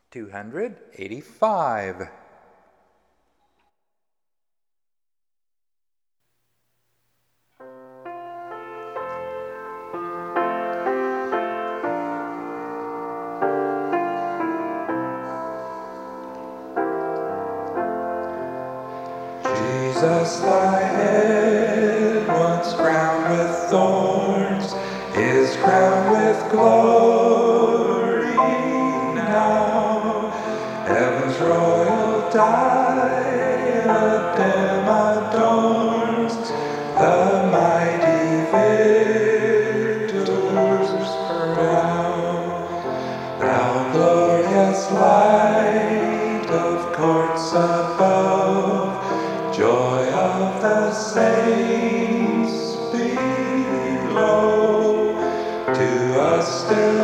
285. Jesus, thy head, once crowned with thorns, is crowned with glory now. Heaven's royal diadem adorns the mighty victor's brow. Thou glorious light of courts above, joy of the saints below, to us still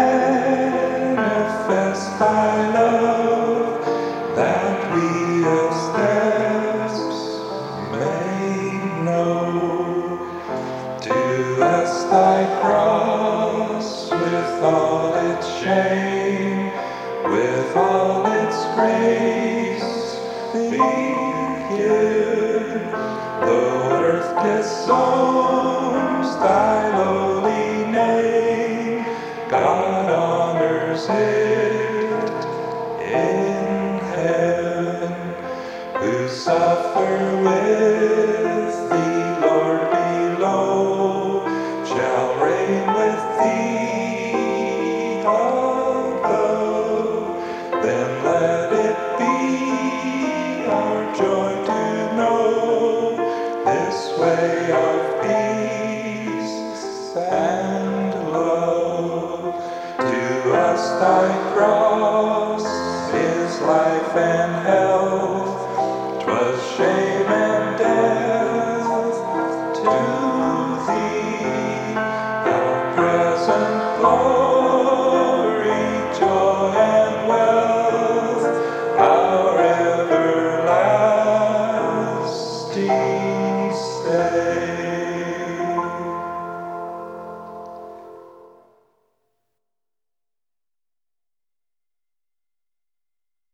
manifest thy love, that we its steps may know. To us thy cross, with all its shame, with all its grace, be given. Though earth disowns thy lowly name, God honors it in heaven, who suffer with thee